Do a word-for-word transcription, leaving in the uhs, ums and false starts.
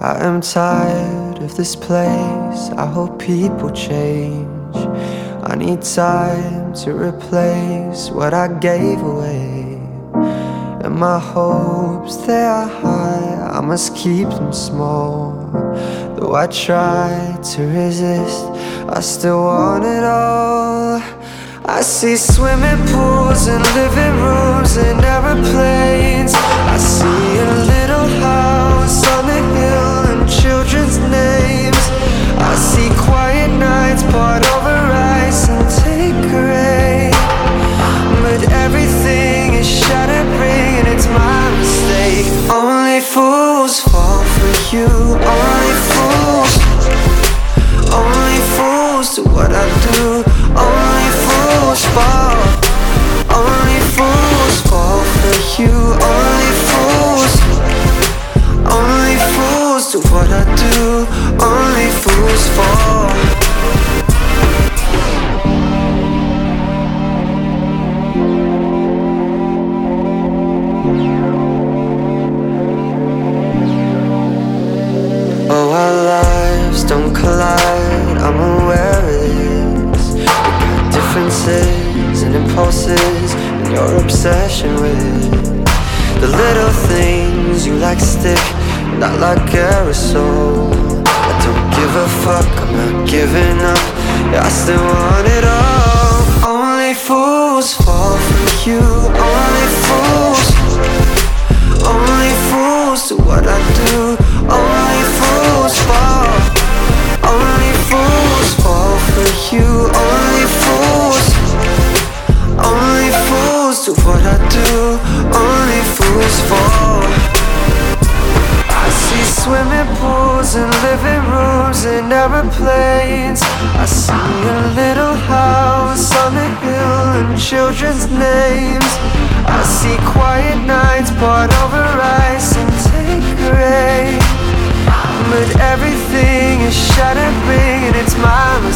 I am tired of this place, I hope people change. I need time to replace what I gave away. And my hopes, they are high, I must keep them small. Though I try to resist, I still want it all. I see swimming pools and living rooms and aeroplanes. I see a little house on the hill and children's names. I see quiet nights poured over ice and take rain. But everything is shattering and it's my mistake. Only fools fall for you, only fools. Only fools do what I do, only fools fall. Only fools fall for you, only fools. Only fools do what I do, only fools fall. Oh, our lives don't collide, I'm aware of this. We got differences and impulses and your obsession with the little things you like stick, not like aerosol. I don't give a fuck, I'm not giving up, yeah, I still want it all. Only fools fall for you, only fools. Only fools do what I do, only fools fall. Only fools fall for you, only fools. Only fools do what I do, only fools fall. I see swimming pools and living rooms and aeroplanes. I see a little house on the hill and children's names. I see quiet nights poured over ice and take rain. But everything is shattering and it's my mistake.